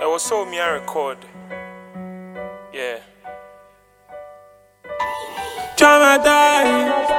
It was so me I record. Yeah. Traumatized.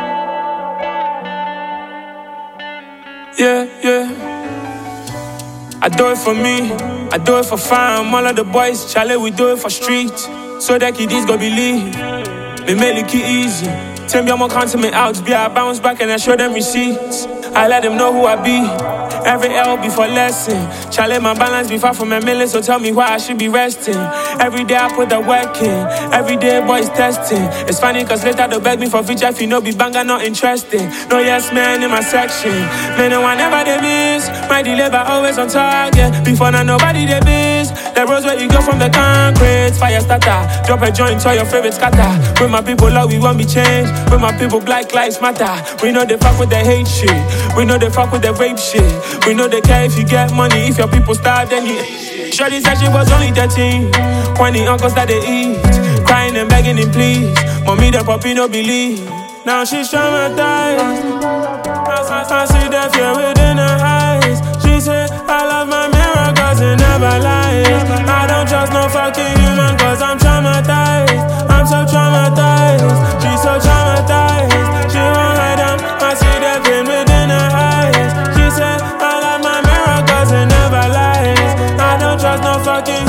Yeah. I do it for me, I do it for fam. All of the boys, Charlie, we do it for street. So that kiddies go believe. They make it easy. Tell me I'm gonna count me out. Be I bounce back and I show them receipts. I let them know who I be. Every L before lesson. Charlie, my balance be far from a million, so tell me why I should be resting. Every day I put the work in. Every day boys testing. It's funny cause later they beg me for feature if you know be banger not interesting. No yes man in my section. Man, no one never they miss. My deliver always on target. Before now nobody they miss. The roads where you go from the concrete. Fire starter. Drop a joint to your favorite scatter. With my people love we won't be changed. With my people black lives matter. We know they fuck with the hate shit. We know they fuck with the rape shit. We know they care if you get money. If your people starve then you. Shorty said she was only 13 when the uncles that they eat. Crying and begging him please. Mommy the puppy no believe. Now she's traumatized. I see the fear within her eyes. She said I love my mirror cause it never lies. I don't trust no fucking human cause I'm traumatized. I'm so traumatized. She's so traumatized. She won't hide them. I see the pain within her eyes. She said I love my mirror cause it never lies. I don't trust no fucking